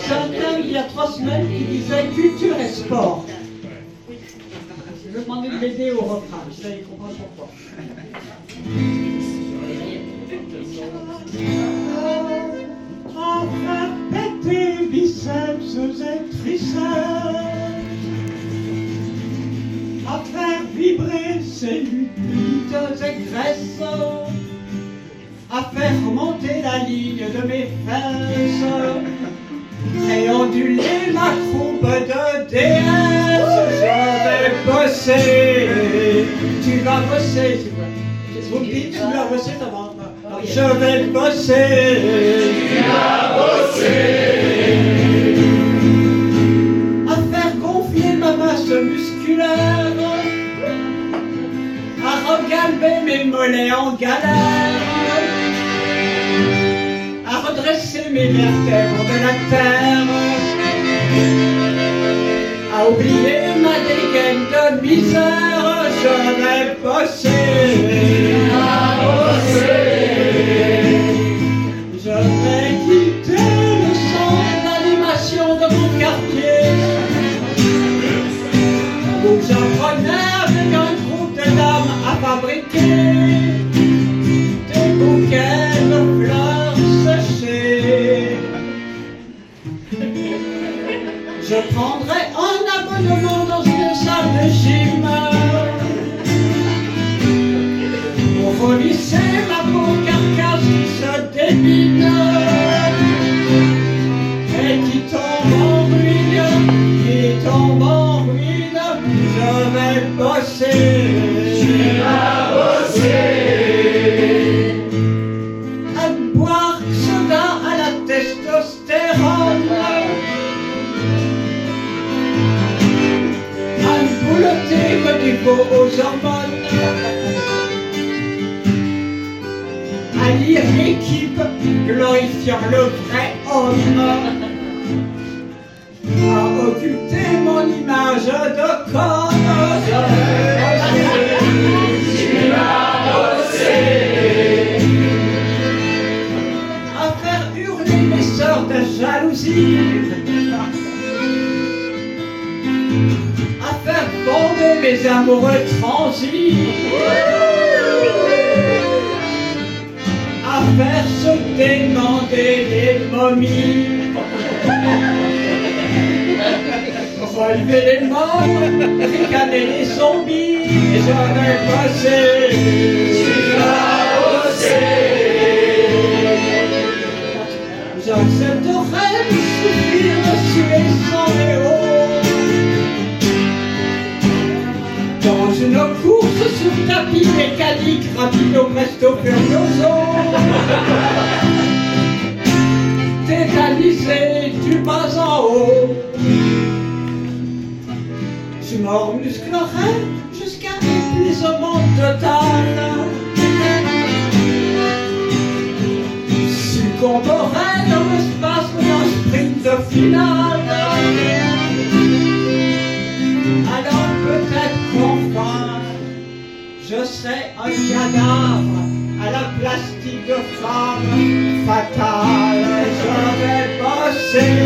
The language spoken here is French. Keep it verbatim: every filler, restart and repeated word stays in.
C'est un thème il y a trois semaines qui disait culture et sport. Je vais demander de m'aider au refrain, vous allez comprendre pourquoi. Enfin péter biceps et triceps, à faire vibrer cellulites et graisses, à faire monter la ligne de mes fesses et onduler ma croupe de déesse. Je vais bosser, tu vas bosser, vous me dites, tu vas bosser, t'as pas. Je vais bosser, tu vas bosser, à faire gonfler ma masse musculaire, à regalber mes mollets en galère, à redresser mes vertèbres de la terre, à oublier ma dégaine de misère. Je vais bosser, à bosser. Je vais quitter le centre d'animation de mon quartier, où j'apprenais avec un groupe de dames à fabriquer des bouquets de fleurs séchées. Je prendrai un abonnement dans une salle de gym pour relisser ma peau carcasse qui se débine et qui tombe en ruine, qui tombe en ruine. Je vais bosser, tu vas bosser, à boire soda à la testostérone, à me boulotter comme il faut aux hormones, à lire l'équipe glorifiant le vrai homme, à occulter mon image de conne. Tu vas bosser, à faire hurler mes sœurs de jalousie, à faire bomber mes amoureux transis, à faire se demander les momies, relever les morts, ricaner les zombies. Je vais bosser, tu vas bosser. J'accepterai de souffrir, de suer sans léo, dans une course sur tapis mécanique, rapido presto furioso, tétanisé du bas en haut. Je m'en musclerai jusqu'à épuisement total, succomberai dans le spasme d'un sprint final. Alors peut-être qu'enfin je serai un cadavre à la plastique de femme fatale. Je vais bosser,